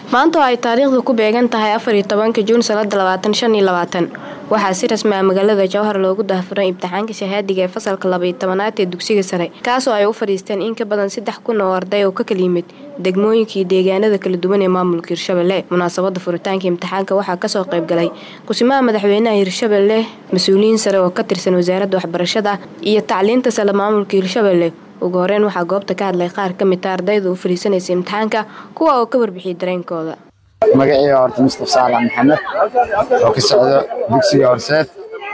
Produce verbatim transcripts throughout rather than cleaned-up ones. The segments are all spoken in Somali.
maanta ay taariikhdu ku beegan tahay afar iyo tobanka Juun sanada labaatan shan iyo labaatan waxaa si rasmi ah magaalada Jowhar loogu daahfuray imtixaanka shahaadiga ee fasalka laba iyo tobanaad ee dugsiga sare kaas oo ay u fariisteen in ka badan saddex kun oo arday oo ka kala yimid degmooyinkii deegaanada kala duwan ee maamulka Hirshabelle. Munaasabada furitaanka imtixaanka waxaa ka soo qayb galay kusimaha madaxweynaha Hirshabelle, mas'uuliyiin sare oo ka tirsan wasaaradda waxbarashada iyo tacliinta sare maamulka Hirshabelle. ugu horeen waxaa goobta ka hadlay qaar ka mid ah ardayda u fariisanaysa imtixaanka kuwa oo ka warbixiyay dareenkooda. magacayga horta Mustafa Saalax Maxamed oo ka socdo dugsiga Horseed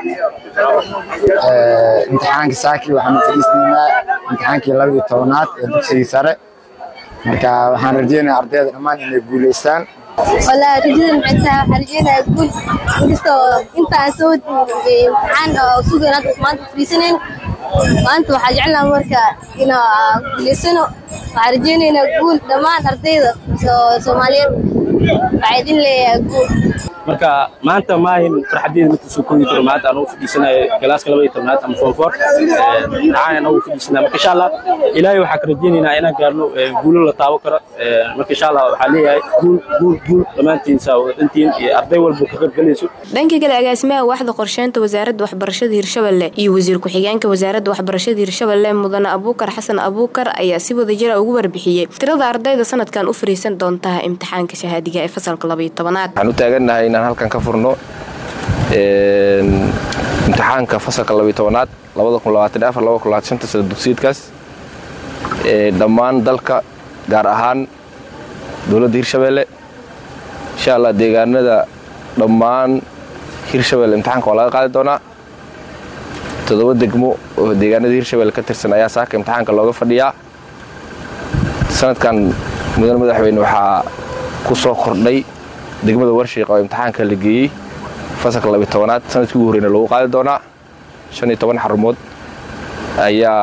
ee imtixaanka saaki waxaan fariisanaynaa imtixaankii laba iyo tobanaad ee dugsiga sare marka waxaan rajaynayaa ardayda dhammaan inay guuleystaan. والله رجال معتها حرجينا يقول قصة أنت أسود عن سوق ناس ما في سنين وأنت وحاجعلنا مركا هنا لسنة حرجينا نقول دمان أرضية سوماليين بعدين لي أقول marka maanta ma ahin farxadii mid soo koobi karo maanta aan u fadhiisanayo galaaska laba iyo tobanaad ama form four aan u fadhiisanayo marka insha Allah ilaahay waxa ka rajaynaynaa inaan gaarno guulo la taabo karo marka insha Allah waxa leeyahay guul guul guul dhamaantiin saawadantiin iyo arday walba ka qaybgalayso. dhanka kale agaasimaha waaxda qorsheynta wasaaradda waxbarashada Hirshabelle iyo wasiir ku xigeenka wasaaradda waxbarashada Hirshabelle Mudane Abuukar Xasan Abuukar ayaa si wadajir ah ugu warbixiyay tirada ardayda sanadkan u fariisan doonta imtixaanka shahaadiga ee fasalka laba iyo tobanaad. waxaan u taaganahay inaan halkan ka furno een imtixaanka fasalka laba iyo tobanaad laba kun labaatan iyo afar laba kun labaatan iyo shan sida dugsiyeedkaas ee dhammaan dalka gaar ahaan dawladda Hirshabelle insha Allah deegaanada dhammaan Hirshabelle imtixaanka waa laga qaadi doonaa toddoba degmo oo deegaanada Hirshabelle ka tirsan ayaa saaka imtixaanka looga fadhiyaa. sanadkan mudane madaxweyne waxaa ku soo kordhay degmada Warshiiq oo imtixaanka la geeyay fasalka laba iyo tobanaad sanadkii ugu horeeyay lagu qaadi doonaa shan iyo toban xarumood ayaa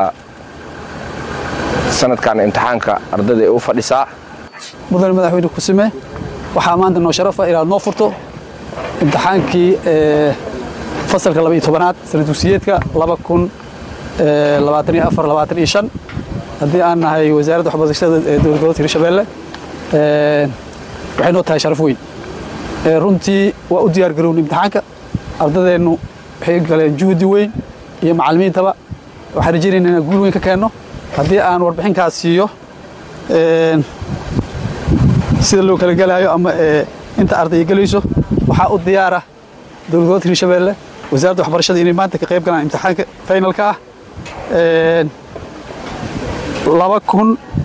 sanadkan imtixaanka ardayda ay u fadhisaa. mudane madaxweyne ku simee waxaa maanta noo sharaf ah inaad noo furto imtixaankii ee fasalka laba iyo tobanaad sanad dugsiyeedka laba kun labaatan iyo afar labaatan iyo shan haddii aan nahay wasaaradda waxbarashada ee dowladda Hirshabelle ee waxay noo tahay sharaf weyn. runtii waa u diyaar garownay imtixaanka ardaydeenu waxay galeen juhdi weyn iyo macallimiintaba waxaan rajaynaynaa inaan guul weyn ka keenno. haddii aan warbixinkaas siiyo sida loo kala galayo ama inta arday galayso waxaa u diyaar ah dowladda Hirshabelle wasaaradda waxbarashada inay maanta ka qayb galaan imtixaanka finalka ah laba kun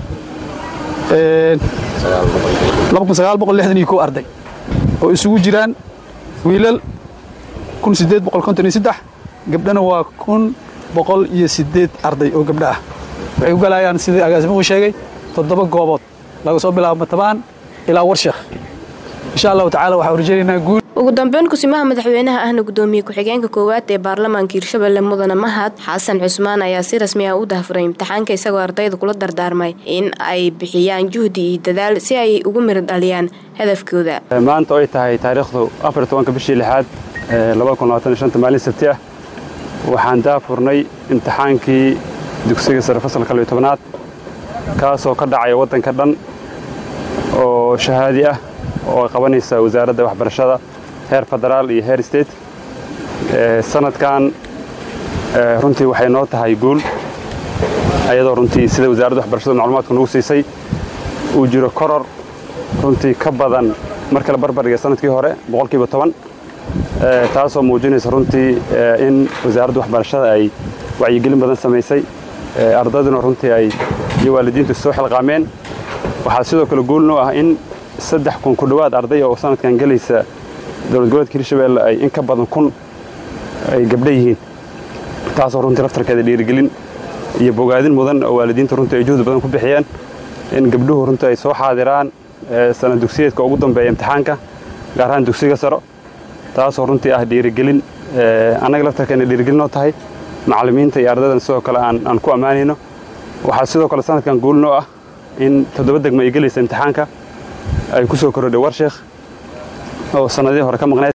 laba kun sagaal boqol lixdan iyo kow arday oo isugu jiraan wiilal kun sideed boqol konton iyo saddex gabdhana waa kun boqol iyo sideed arday oo gabdha ah waxay u galayaan sidii agaasimuhu sheegay toddoba goobood laga soo bilaabo Matabaan ilaa Warshiiq insha Allah taala waxaan rajaynaynaa guul. ugu dambeyn kusimaha madaxweynaha ahna gudoomiye ku xigeenka koowaad ee baarlamaanka Hirshabelle Mudane Mahad Xasan Cusmaan ayaa si rasmi ah u daahfuray imtixaanka isagoo ardayda kula dardaarmay in ay bixiyaan juhdi iyo dadaal si ay ugu miro dhaliyaan hadafkooda. maanta ay tahay taariikhdu afar iyo tobanka bishii lixaad laba kun labaatan iyo shan maalin sabti ah waxaan daahfurnay imtixaankii dugsiga sare fasalka laba iyo tobanaad kaasoo ka dhacay waddanka dhan oo shahaadi ah oo qabanaysa wasaaradda waxbarashada heer federaal iyo heer state sanadkan runtii waxay noo tahay guul ayadoo runtii sida wasaaradda waxbarashada macluumaadku nagu siisay uu jiro koror runtii ka badan marka la barbardhigo sanadkii hore boqolkiiba toban taasoo muujinaysa runtii in wasaaradda waxbarashada ay wacyigelin badan samaysay ardayduna runtii ay iyo waalidiintu soo xilqaameen. waxaa sidoo kale guul noo ah in saddex kun ku dhawaad arday oo sanadkan galaysa dowlad goboleedka Hirshabelle ay in ka badan kun ay gabdho yihiin taasoo runtii laftarkeeda dhiirigelin iyo bogaadin mudan oo waalidiinta runtii ay juhdi badan ku bixiyeen in gabdhuhu runtii ay soo xaadiraan sanad dugsiyeedka ugu dambeeya imtixaanka gaar ahaan dugsiga sare taasoo runtii ah dhiirigelin anaga laftarkeena dhiirigelin oo tahay macallimiinta iyo ardaydan sidoo kale aan aan ku ammaanayno. waxaa sidoo kale sanadkan guul noo ah in toddoba degmo ay galaysa imtixaanka ay ku soo kordhay Warshiiq oo sanadii hore ka maqnayd